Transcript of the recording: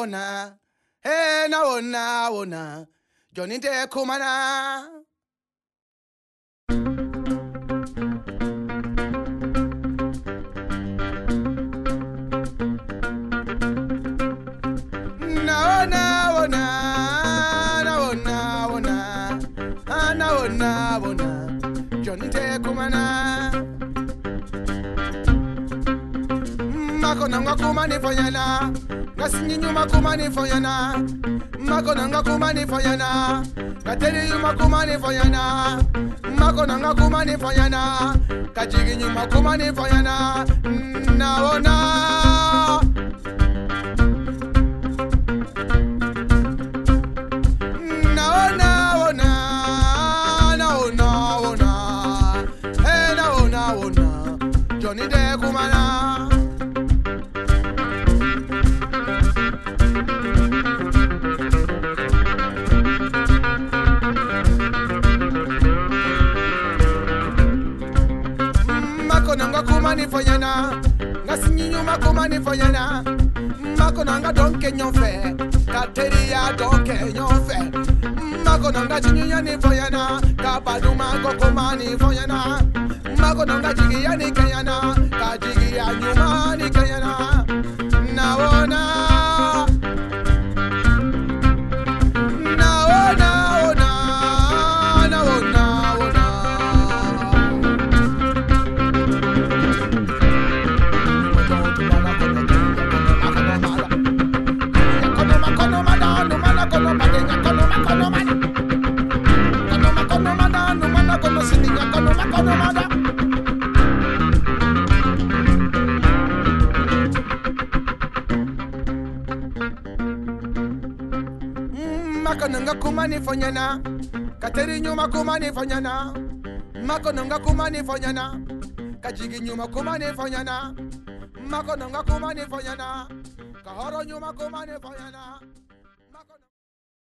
ona. Hey, na ona. Johnny te kumana. Na ona. Johnny te kumana. Makona ngakumani fayana. Ngasinyi nyuma kumani fayana. Makona ngakumani fayana. Ngateri nyuma kumani fayana. Makona ngakumani fayana. Kajigi nyuma kumani fayana. Naona. Johnny de kumana. Makonanga kumani fayana. Ngasinyi makumani fayana. Makonanga donke nyonfe. Kateria donke nyonfe. Makonanga chinyanya ni fayana. Kabaduma kokomani fayana. Makonanga jigi yani kayana. Kajigi ya nyuma ni kayana. Naona. Makonanga kumani fanyana. Kateri nyuma kumani fanyana. Makonanga kumani fanyana. Kajigi nyuma kumani fanyana. Makonanga kumani fanyana. Kahoro nyuma kumani fanyana.